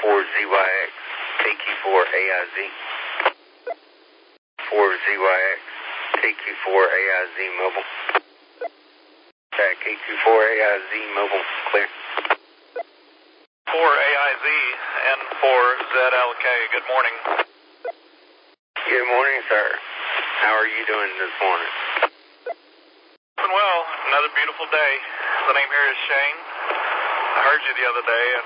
4ZYX, KQ4AIZ. 4ZYX, KQ4AIZ mobile. KQ4AIZ mobile, clear. 4AIZ and 4ZLK, good morning. Good morning, sir. How are you doing this morning? Doing well, another beautiful day. The name here is Shane. I heard you the other day, and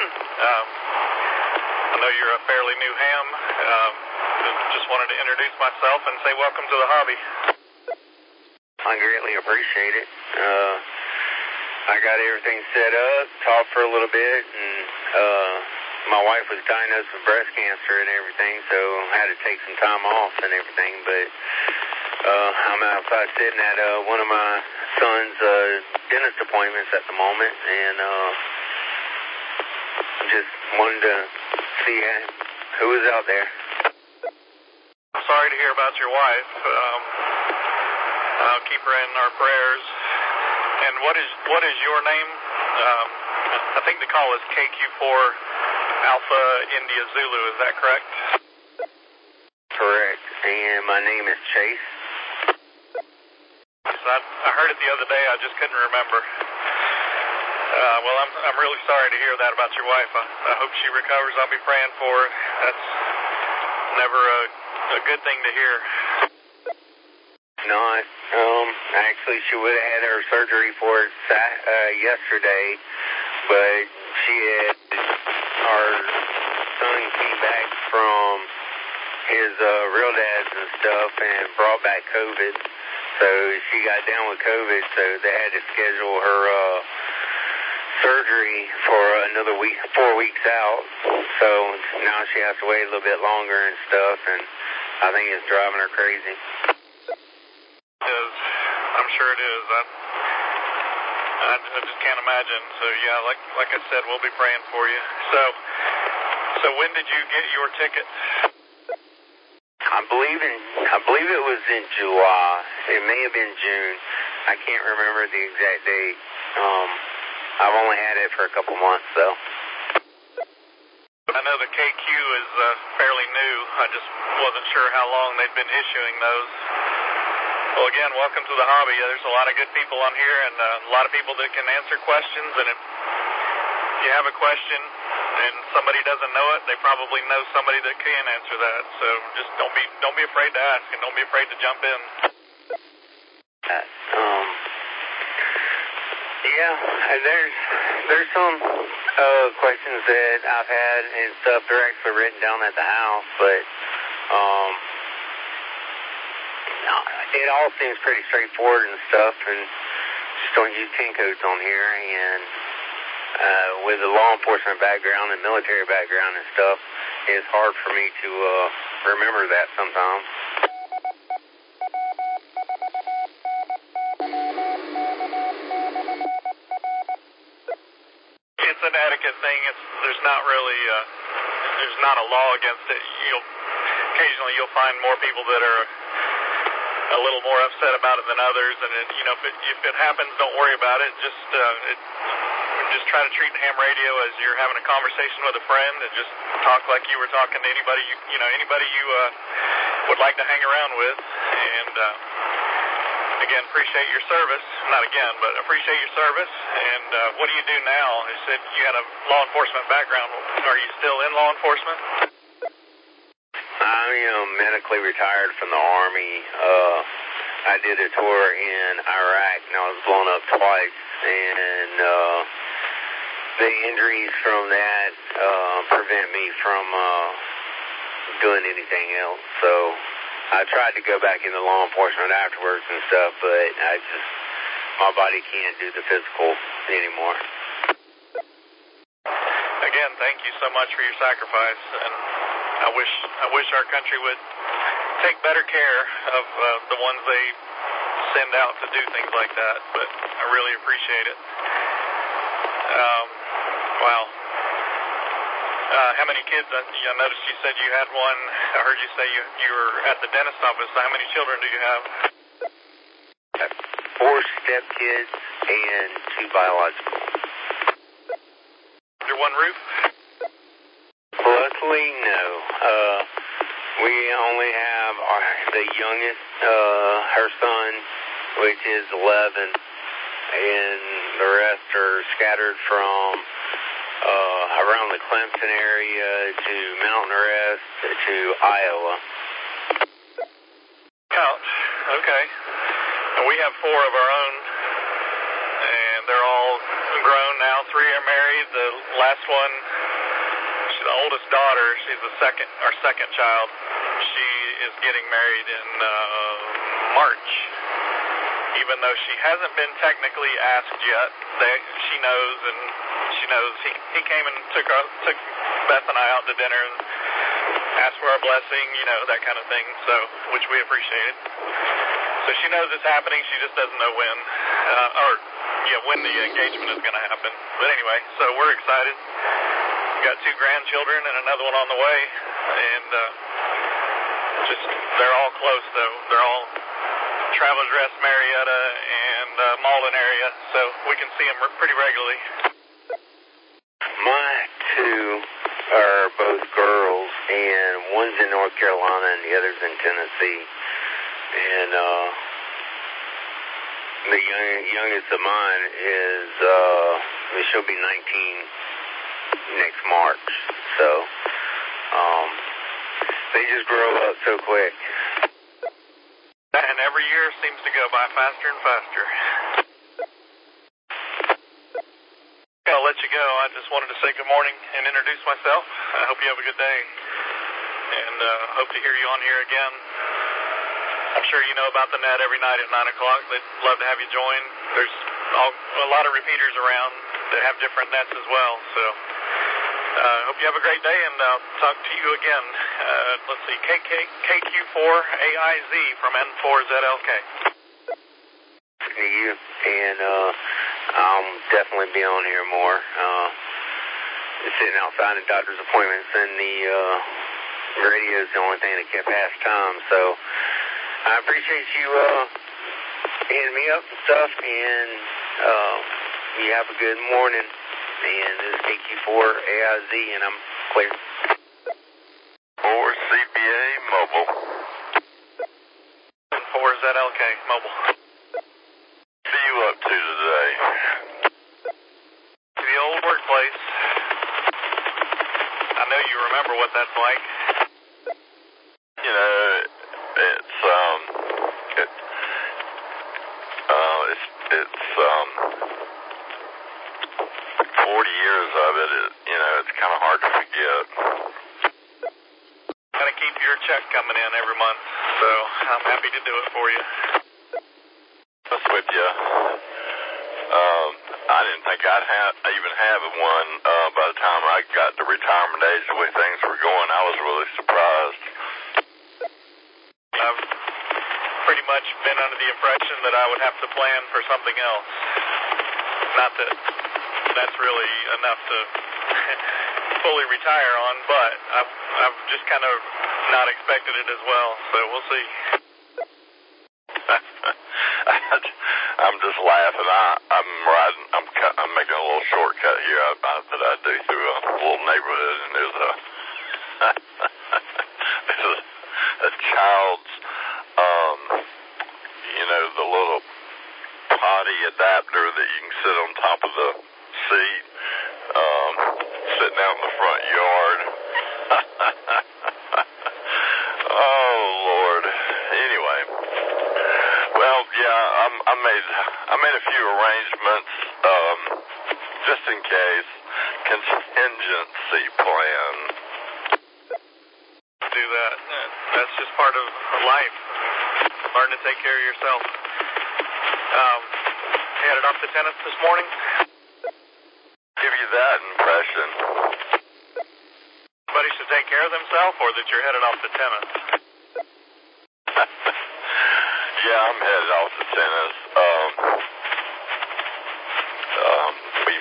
I know you're a fairly new ham. Just wanted to introduce myself and say welcome to the hobby. I greatly appreciate it. I got everything set up, talked for a little bit, and my wife was diagnosed with breast cancer and everything, so I had to take some time off and everything, but I'm outside sitting at one of my son's dentist appointments at the moment, and just wanted to see who was out there. I'm sorry to hear about your wife. I'll keep her in our prayers. And what is your name? I think the call is KQ4 Alpha India Zulu. Is that correct? Correct. And my name is Chase. I heard it the other day. I just couldn't remember. Well, I'm really sorry to hear that about your wife. I hope she recovers. I'll be praying for her. That's never a good thing to hear. Not. Actually, she would have had her surgery for it yesterday, but our son came back from his real dad's and stuff and brought back COVID. So she got down with COVID, so they had to schedule her surgery for another week, 4 weeks out. So now she has to wait a little bit longer and stuff, and I think it's driving her crazy. I'm sure it is. I just can't imagine. So yeah, like I said, we'll be praying for you. So when did you get your ticket? I believe it was in July. It may have been June. I can't remember the exact date. I've only had it for a couple months, though. I know the KQ is fairly new. I just wasn't sure how long they'd been issuing those. Well, again, welcome to the hobby. There's a lot of good people on here and a lot of people that can answer questions. And if you have a question and somebody doesn't know it, they probably know somebody that can answer that. So just don't be afraid to ask and don't be afraid to jump in. Yeah, there's some questions that I've had and stuff. They're actually written down at the house, but it all seems pretty straightforward and stuff, and just don't use 10 codes on here. And with a law enforcement background and military background and stuff, it's hard for me to remember that sometimes. It's an etiquette thing. There's not really there's not a law against it. Occasionally you'll find more people that are a little more upset about it than others, and if it happens, don't worry about it. Just try to treat ham radio as you're having a conversation with a friend, and just talk like you were talking to anybody you would like to hang around with. And again, appreciate your service. Not again, but appreciate your service. And what do you do now? You said you had a law enforcement background. Are you still in law enforcement? I'm medically retired from the Army. I did a tour in Iraq, and I was blown up twice, and the injuries from that prevent me from doing anything else. So I tried to go back into law enforcement afterwards and stuff, but my body can't do the physical anymore. Again, thank you so much for your sacrifice, and I wish our country would take better care of the ones they send out to do things like that, but I really appreciate it. Wow. How many kids? I noticed you said you had one. I heard you say you were at the dentist office. How many children do you have? 4 stepkids and 2 biological. Under one roof? Truthfully, no. We only have the youngest, her son, which is 11, and the rest are scattered from around the Clemson area to Mountain Rest to Iowa. Ouch. Okay. And we have 4 of our own, and they're all grown now. 3 are married. The last one, she's the oldest daughter. She's our second child. She is getting married in March. Even though she hasn't been technically asked yet, she knows, and she knows. He came and took Beth and I out to dinner and asked for our blessing, that kind of thing, so, which we appreciated. So she knows it's happening, she just doesn't know when, when the engagement is going to happen. But anyway, so we're excited. We've got 2 grandchildren and another one on the way, and they're all close, though. They're all Travelers Rest, Marietta, and Malden area, so we can see them pretty regularly. My 2 are both girls, and one's in North Carolina and the other's in Tennessee. And the youngest of mine is, she'll be 19 next March. So, they just grow up so quick. And every year seems to go by faster and faster. I'll let you go. I just wanted to say good morning and introduce myself. I hope you have a good day, and hope to hear you on here again. I'm sure you know about the net every night at 9 o'clock. They'd love to have you join. There's a lot of repeaters around that have different nets as well. So hope you have a great day, and I'll talk to you again. Let's see, KQ4AIZ from N4ZLK. To you, and I'll definitely be on here more. Sitting outside in doctor's appointments, and the radio is the only thing that can pass time. So I appreciate you hitting me up and stuff, and you have a good morning. And this is KQ4AIZ, and I'm clear. For CPA Mobile. 4ZLK Mobile. What are you up to today? To the old workplace. I know you remember what that's like. It's 40 years of it. It's kind of hard to forget. Got to keep your check coming in every month, so I'm happy to do it for you. That's with you. I didn't think I'd even have one by the time I got to retirement age. The way things were going, I was really surprised. I've pretty much been under the impression that I would have to plan for something else. Not that that's really enough to fully retire on, but I've just kind of not expected it as well, so we'll see. I'm just laughing. I'm making a little shortcut here that I do through a little neighborhood, and there's a child's, the little potty adapter that you can sit on top of the seat, sitting out in the front yard. Oh Lord. Anyway, well, yeah, I made a few arrangements, just in case. Contingency plan. Do that. That's just part of life. Learn to take care of yourself. Headed off to tennis this morning? Give you that impression. Somebody should take care of themselves, or that you're headed off to tennis? Yeah, I'm headed off to tennis. We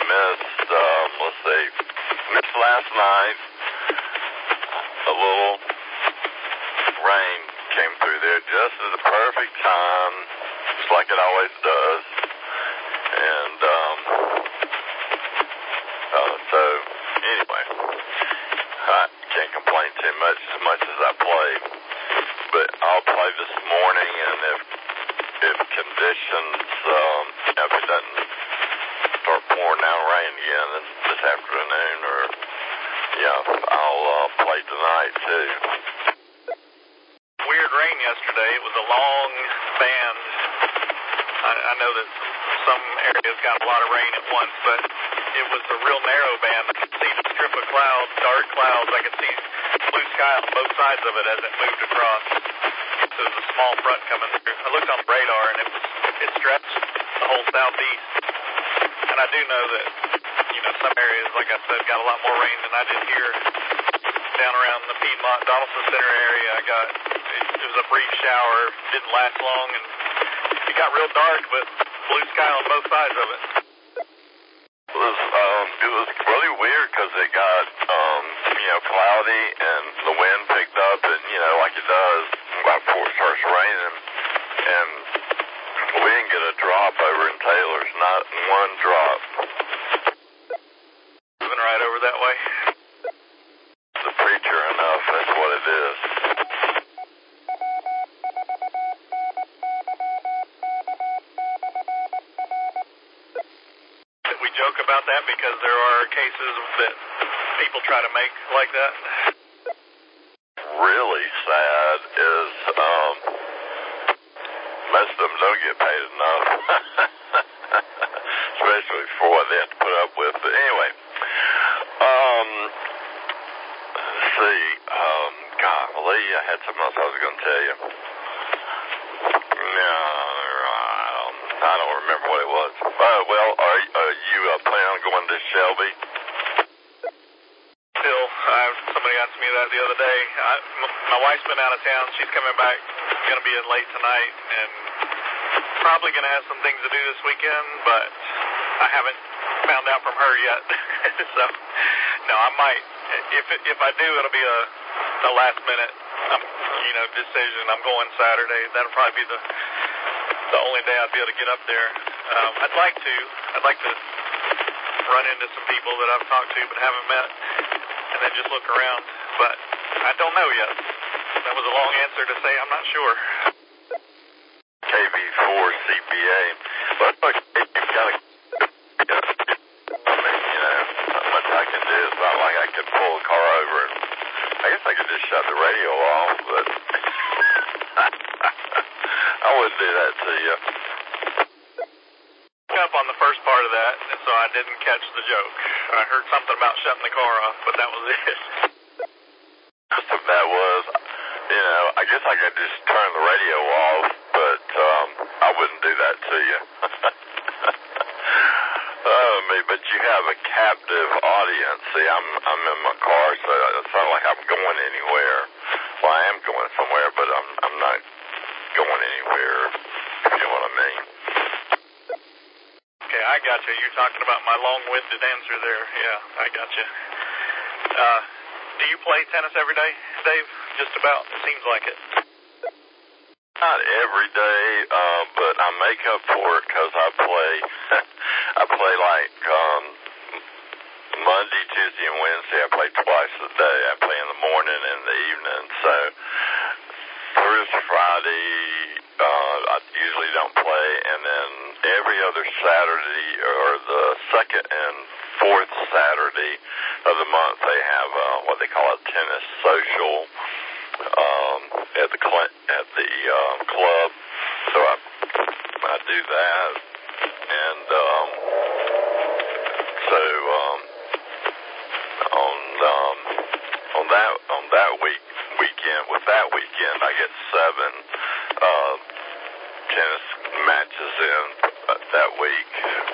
missed last night. A little rain came through there just at the perfect time, just like it always does. And so anyway, I can't as much as I play. But I'll play this morning, and if conditions, if it doesn't start pouring down rain again this afternoon, or I'll play tonight too. Weird rain yesterday. It was a long band. I know that some areas got a lot of rain at once, but it was a real narrow band. I could see the strip of clouds, dark clouds. I could see blue sky on both sides of it as it moved across. So it was a small front coming through. I looked on the radar, and it stretched the whole southeast. And I do know that, some areas, like I said, got a lot more rain than I did here. Down around the Piedmont Donaldson Center area, it was a brief shower, didn't last long, and it got real dark, but blue sky on both sides of it. It was really weird because it got, cloudy, and the wind picked up, and, like it does right before it starts raining, and we didn't get a drop over in Taylor's, not one drop. Moving right over that way. The preacher enough, that's what it is. We joke about that because there are cases that people try to make like that. Really sad is most of them don't get paid enough, especially for what they have to put up with. But anyway, let's see. Golly, I had something else I was going to tell you. No, I don't remember what it was. Well, are you planning on going to Shelby? Still, somebody asked me that the other day. My wife's been out of town. She's coming back. Going to be in late tonight, and probably going to have some things to do this weekend, but I haven't found out from her yet. So, no, I might. If I do, it'll be a last minute, decision. I'm going Saturday. That'll probably be the only day I'd be able to get up there. I'd like to run into some people that I've talked to but haven't met, and then just look around. But I don't know yet. That was a long answer to say I'm not sure. KV4 CPA. Looks like you've got a... not much I can do. It's not like I could pull a car over and... I guess I could just shut the radio off, but... I wouldn't do that to you. Up on the first part of that, and so I didn't catch the joke. I heard something about shutting the car off, but that was it. That was... I guess I could just turn the radio off, but I wouldn't do that to you. But you have a captive audience. See, I'm in my car, so it's not like I'm going anywhere. Well, I am going somewhere, but I'm not going anywhere, if you know what I mean. Okay, I got you. You're talking about my long-winded answer there. Yeah, I got you. Do you play tennis every day, Dave? Just about. It seems like it. Not every day, but I make up for it because I play. I play like Monday, Tuesday, and Wednesday. I play twice a day. I play in the morning and the evening. So Thursday, Friday, I usually don't play, and then every other Saturday or the second and fourth Saturday of the month they have what they call a tennis social at the club. So I do that, and on that weekend I get 7 tennis matches in that week.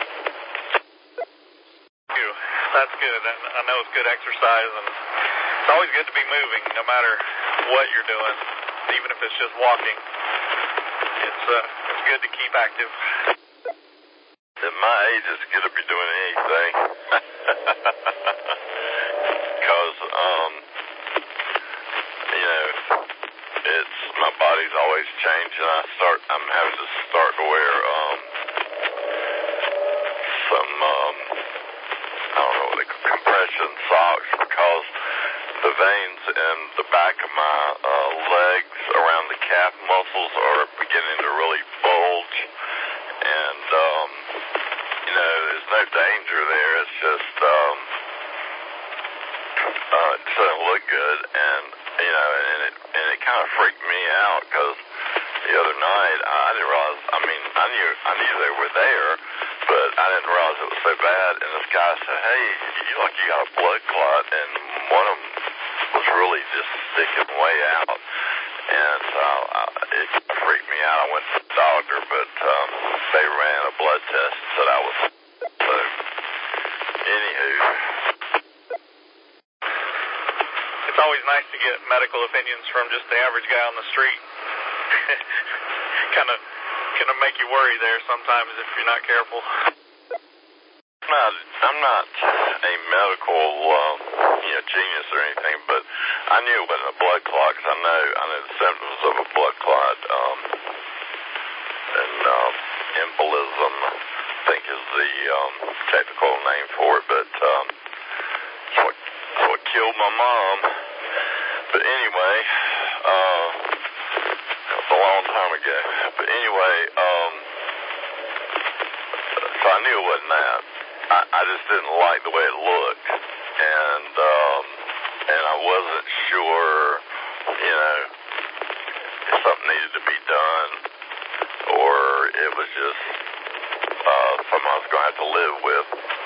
That's good. I know it's good exercise, and it's always good to be moving, no matter what you're doing, even if it's just walking. It's good to keep active. At my age, it's good to be doing anything. Because, my body's always changing. I'm having to start to wear some, I don't know what they call compression socks, because the veins in the back of my legs around the calf muscles are beginning to really bulge, and there's no danger there. It's just it doesn't look good, and it kind of freaked me out because the other night I didn't realize. I mean, I knew they were there, but I didn't realize it was so bad. And this guy said, "Hey, you look like you got a blood clot," and one of them was really just sticking way out, and it freaked me out. I went to the doctor, but they ran a blood test and said I was. So, anywho. It's always nice to get medical opinions from just the average guy on the street. kind of make you worry there sometimes if you're not careful. I'm not a medical genius or anything, but I knew it wasn't a blood clot because I know the symptoms of a blood clot, and embolism, I think is the technical name for it, but it's what killed my mom. But anyway, it was a long time ago. But anyway, so I knew it wasn't that. I just didn't like the way it looked, and I wasn't sure, if something needed to be done, or it was just something I was going to have to live with.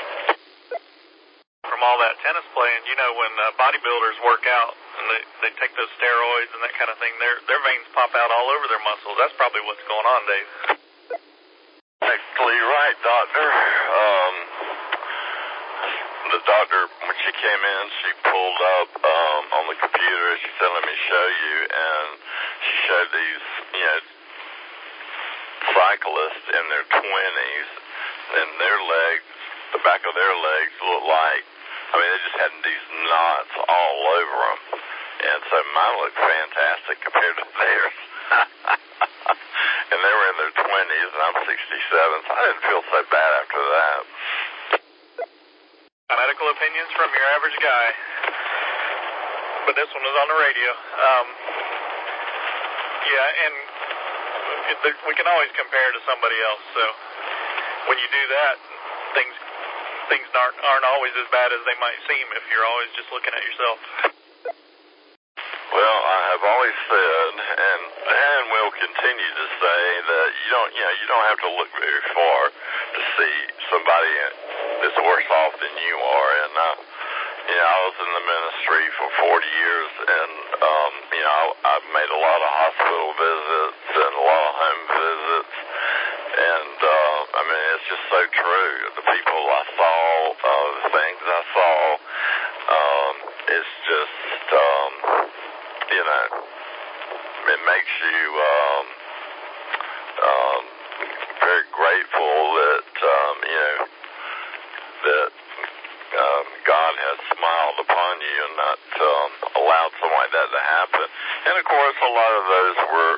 From all that tennis playing, when bodybuilders work out and they take those steroids and that kind of thing, their veins pop out all over their muscles. That's probably what's going on, Dave. Exactly right, doctor. The doctor, when she came in, she pulled up on the computer. She said, "Let me show you," and she showed these, cyclists in their 20s, and their legs, the back of their legs looked like, they just had these knots all over them, and so mine looked fantastic compared to theirs. And they were in their 20s, and I'm 67, so I didn't feel so bad after that. Medical opinions from your average guy, but this one was on the radio. And we can always compare to somebody else, so when you do that, things aren't always as bad as they might seem if you're always just looking at yourself. Well, I have always said, and will continue to say, that you don't have to look very far to see somebody that's worse off than you are. And I was in the ministry for 40 years, and I've made a lot of hospital visits and a lot of home visits, and it's just so true. The people I saw, the things I saw, it's just it makes you very grateful that God has smiled upon you and not allowed something like that to happen. And of course, a lot of those were,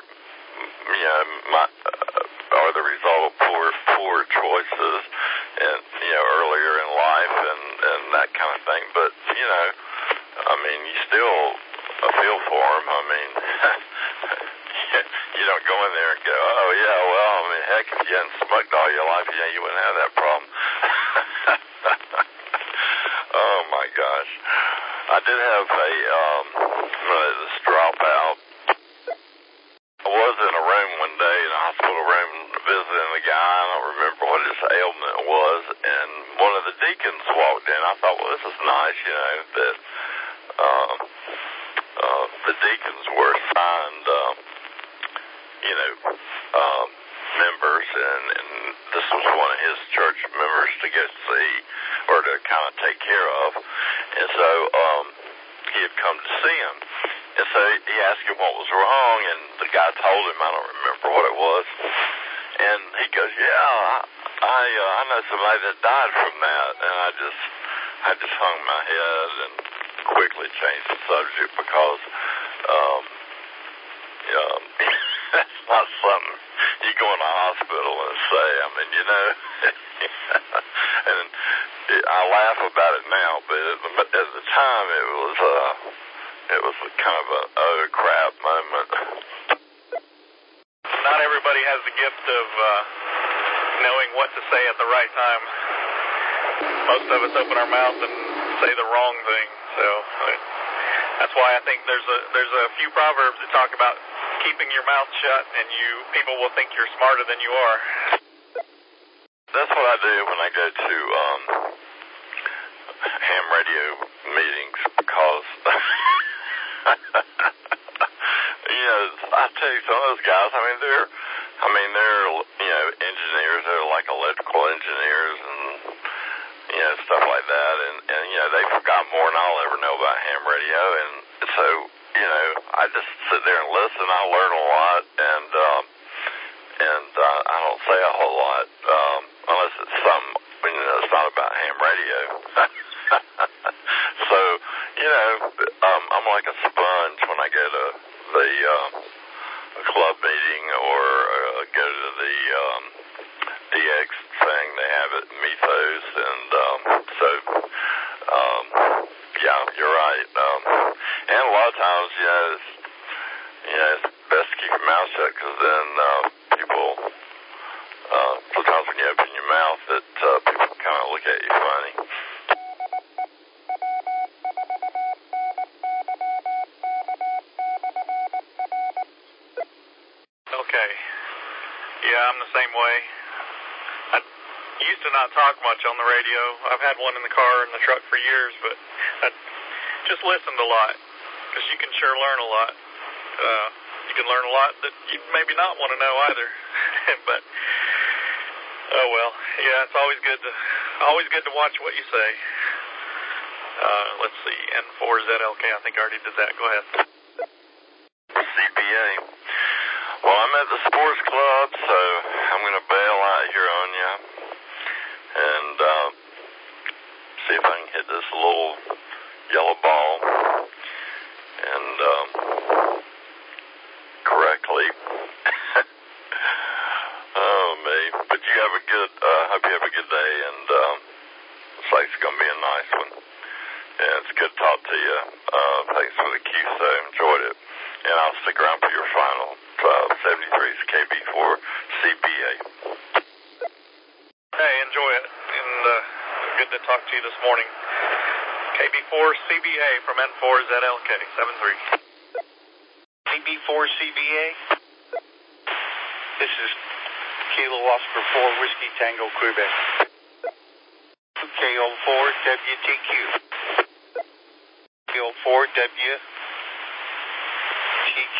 are the result of poor choices, and earlier in life and that kind of thing. But you still feel for them. You don't go in there and go, "Oh yeah, well, heck, if you hadn't smoked all your life, you wouldn't have that problem." Oh my gosh, I did have this dropout. I was in a room one day, in a hospital room, visiting a guy. I don't remember what his ailment was, and one of the deacons walked in. I thought, well, this is nice, that the deacons were assigned, members, and this was one of his church members to go see, or to kind of take care of. And so he had come to see him. And so he asked him what was wrong, and the guy told him, I don't remember what it was. And he goes, "Yeah, I know somebody that died from that." And I just hung my head and quickly changed the subject because that's not something you go in a hospital and say. And I laugh about it now, but at the time it was was kind of a oh crap moment. Not everybody has the gift of knowing what to say at the right time. Most of us open our mouth and say the wrong thing. So that's why I think there's a few proverbs that talk about keeping your mouth shut, and people will think you're smarter than you are. That's what I do when I go to ham radio meetings, because I tell you, some of those guys, they're engineers, they're like electrical engineers and stuff like that, and they forgot more than I'll ever know about ham radio, and so I just sit there and listen. I learn a lot, and I don't say a whole lot unless it's something it's not about ham radio. So I'm like a sponge when I go to the club meeting or go to the DX thing. They have it in Mythos, and yeah, you're right. And a lot of times, it's best to keep your mouth shut, because then people, sometimes when you open your mouth, people kind of look at you funny. Okay. Yeah, I'm the same way. I used to not talk much on the radio. I've had one in the car and the truck for years, but I just listened a lot, because you can sure learn a lot. You can learn a lot that you maybe not want to know either. But oh well. Yeah, it's always good to watch what you say. Let's see, N4ZLK, I think I already did that. Go ahead. CPA. Well, I'm at the sports club, so I'm going to bail out here on you and see if I can hit this little yellow ball and correctly. Oh, me. But you have a good, hope you have a good day, and looks like it's going to be a nice one. And it's good to talk to you. Thanks for the QSO. Enjoyed it. And I'll stick around for your final 73's KB4 CBA. Hey, enjoy it. And good to talk to you this morning. KB4 CBA from N4ZLK 73. KB4 CBA. This is Kilo Oscar 4 Whiskey Tango Quebec. KO4 WTQ. KO4 WTQ.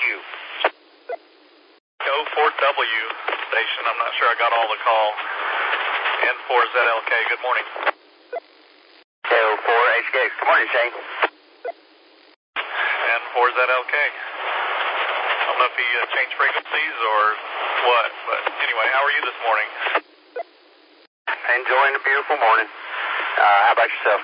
Go4W station. I'm not sure I got all the call. N4ZLK, good morning. KO4HK, good morning, Shane. N4ZLK. I don't know if he changed frequencies or what, but anyway, how are you this morning? Enjoying the beautiful morning. How about yourself?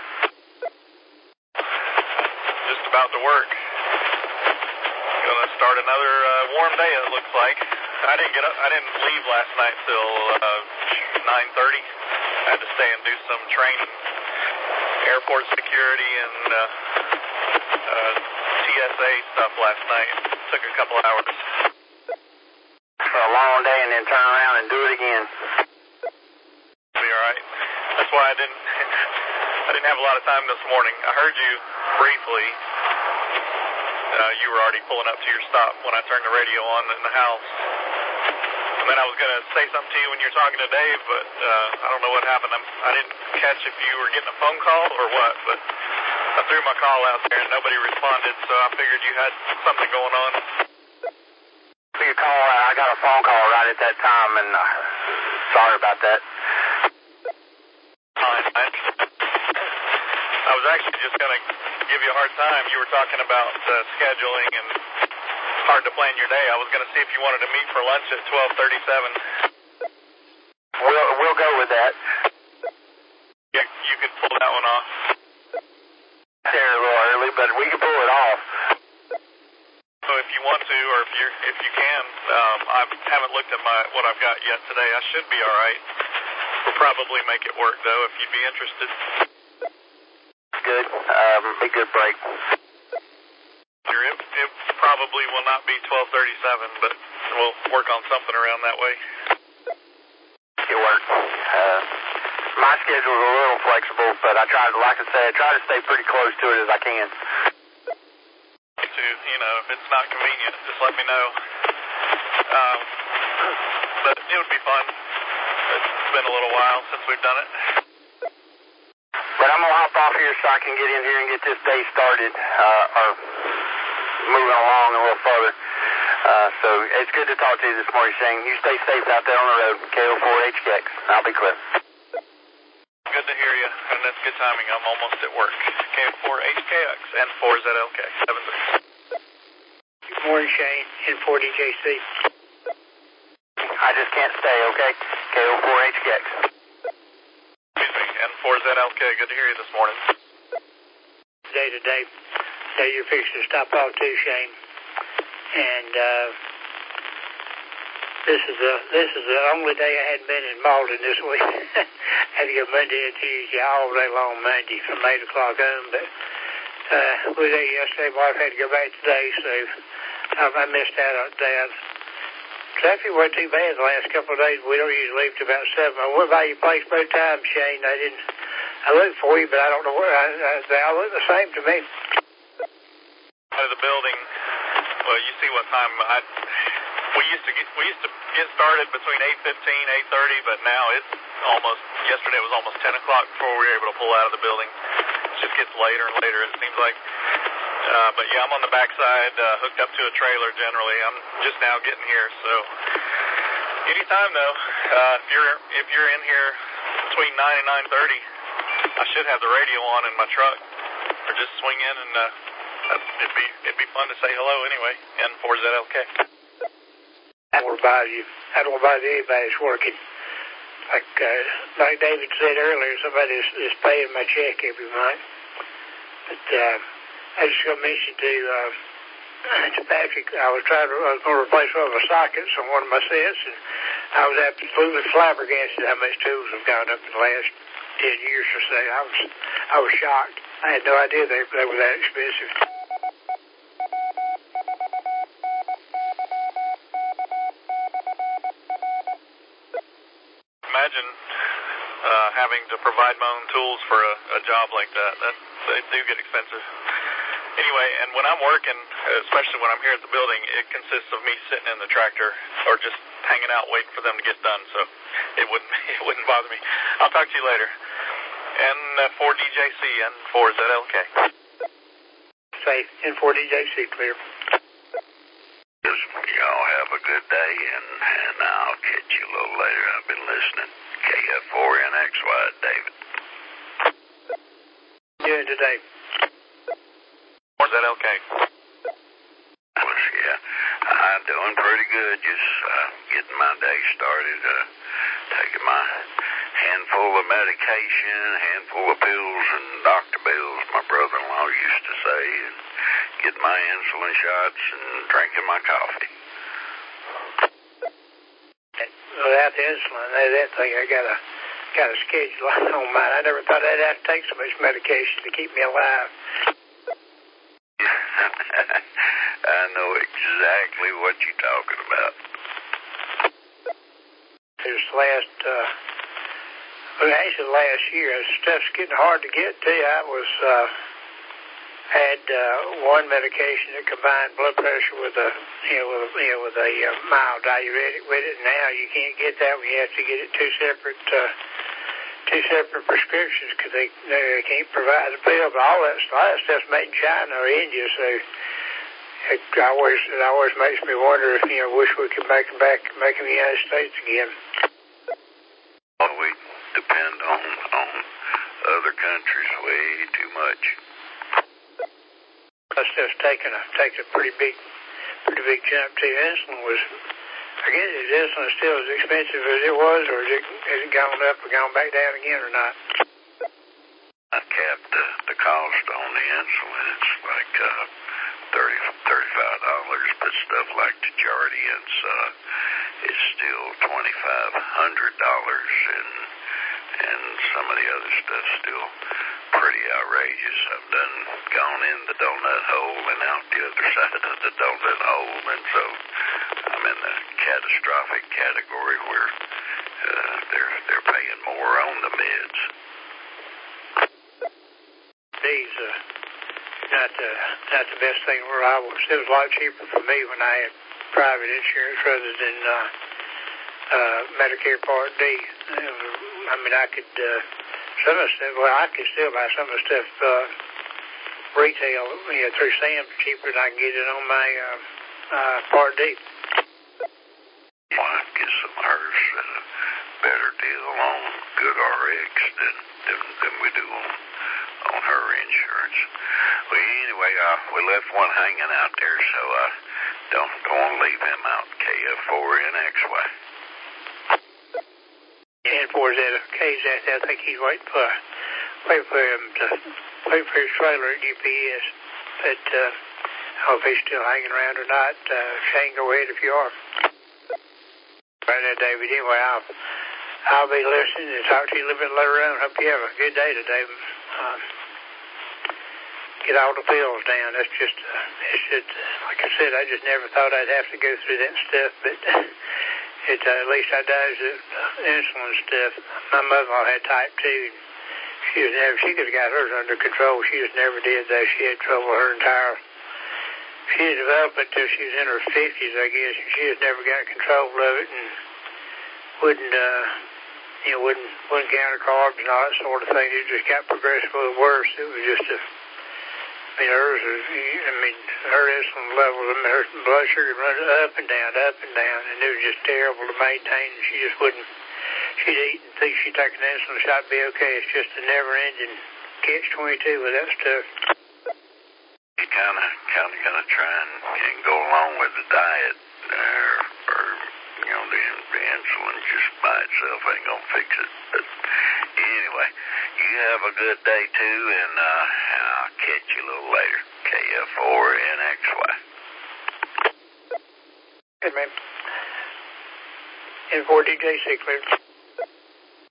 Just about to work. Gonna start another warm day, it looks like. I didn't leave last night till 9:30. I had to stay and do some training, airport security and TSA stuff last night. Took a couple hours. For a long day, and then turn around and do it again. Be all right. That's why I didn't have a lot of time this morning. I heard you briefly. You were already pulling up to your stop when I turned the radio on in the house. And then I was going to say something to you when you were talking to Dave, but I don't know what happened. I didn't catch if you were getting a phone call or what, but I threw my call out there and nobody responded, so I figured you had something going on. Your call, I got a phone call right at that time, and sorry about that. Fine. I was actually just going to give you a hard time. You were talking about scheduling and hard to plan your day. I was going to see if you wanted to meet for lunch at 12:37. We'll go with that. You could pull that one off. There a little early, but we can pull it off. So if you want to, or if you can, I haven't looked at what I've got yet today. I should be all right. We'll probably make it work though if you'd be interested. Good. Be good break. It probably will not be 12:37, but we'll work on something around that way. It worked. My schedule is a little flexible, but I try to stay pretty close to it as I can. If it's not convenient, just let me know. But it would be fun. It's been a little while since we've done it. But I'm going to hop off here so I can get in here and get this day started, or moving along a little further. So it's good to talk to you this morning, Shane. You stay safe out there on the road. KO4HKX. I'll be clear. Good to hear you, and that's good timing. I'm almost at work. KO4HKX and 4ZLK. 73. Good morning, Shane. N4DJC. I just can't stay, okay? KO4HKX. Excuse me, N4ZLK. Good to hear you this morning. Today you're fixing to stop off too, Shane. And this is the only day I hadn't been in Malden this week. I had to go Monday and Tuesday, all day long Monday from 8 o'clock on. But we were there yesterday. Wife had to go back today, so I missed out on that. Traffic wasn't too bad the last couple of days. We don't usually leave till about 7. I went by your place both times, Shane. I looked for you, but I don't know where. They all look the same to me. Out of the building, well, you see what time we used to get started between 8:15, 8:30, but now yesterday it was almost 10 o'clock before we were able to pull out of the building. It just gets later and later, it seems like. But yeah, I'm on the backside, hooked up to a trailer generally. I'm just now getting here, so anytime though, if you're in here between 9 and 9:30, I should have the radio on in my truck, or just swing in and it'd be fun to say hello anyway. N4ZLK. I don't want to bother you. I don't want to bother anybody that's working. Like David said earlier, somebody is paying my check every month. But I just going to mention to Patrick, I was going to replace one of my sockets on one of my sets, and I was absolutely flabbergasted how much tools have gone up in the last 10 years or so. I was shocked. I had no idea they were that expensive. Imagine having to provide my own tools for a job like that. They do get expensive. Anyway, and when I'm working, especially when I'm here at the building, it consists of me sitting in the tractor or just hanging out waiting for them to get done, so it wouldn't bother me. I'll talk to you later. N4DJC and 4ZLK. Safe. N4DJC clear. Y'all have a good day, and I'll catch you a little later. I've been listening. KF4NXY, David. Doing today? 4ZLK. Yeah, I'm doing pretty good. Just getting my day started. Taking my handful of medication, handful of pills and doctor bills, my brother-in-law used to say, and getting my insulin shots and drinking my coffee. Without the insulin, that thing, I got a schedule on mine. I never thought I'd have to take so much medication to keep me alive. I know exactly what you're talking about. This last year, stuff's getting hard to get to. I had one medication that combined blood pressure with a mild diuretic with it. Now you can't get that. We have to get it two separate prescriptions because they can't provide the pill. But all that stuff's made in China or India, so it always makes me wonder if wish we could make them in the United States again. Well, we depend on other countries way too much. That stuff's taken a pretty big jump too. Insulin was, I guess, is insulin still as expensive as it was, or has it gone up or gone back down again or not? I capped the cost on the insulin. It's like $35, but stuff like the Jardiance is still $2,500, and some of the other stuff still pretty outrageous. I've gone in the donut hole and out the other side of the donut hole, and so I'm in the catastrophic category where they're paying more on the meds. These not the best thing where I was. It was a lot cheaper for me when I had private insurance rather than Medicare Part D. I mean, I could some of the stuff. Well, I could still buy some of the stuff retail, through Sam's cheaper than I can get it on my Part D. Well, I guess some of hers a better deal on GoodRx than we do on her insurance. Well, anyway, we left one hanging out there, so don't want to leave him out. KF4NXY. And for that KZ, I think he's waiting for him to wait for his trailer at UPS. But I don't know if he's still hanging around or not. Shane, go ahead if you are. Right now, David. Anyway, I'll be listening and talk to you a little bit later on. Hope you have a good day today. Get all the pills down. That's just, it's just, like I said, I just never thought I'd have to go through that stuff, but at least I dodged the insulin stuff. My mother-in-law had type 2. She could have got hers under control. She just never did, though. She had trouble her entire, she had developed it till she was in her 50s, I guess, and she just never got control of it and wouldn't count her carbs and all that sort of thing. It just got progressively worse. It was just hers was, her insulin levels, her blood sugar running up and down, and it was just terrible to maintain, and she just wouldn't, she'd eat and think she'd take an insulin shot, be okay. It's just a never-ending catch-22 with that stuff. You kind of gonna try and go along with the diet, or the insulin just by itself ain't gonna fix it. But anyway, you have a good day too, and I'll catch you a little later. KF4NXY. Good man. N4DJ6 clear.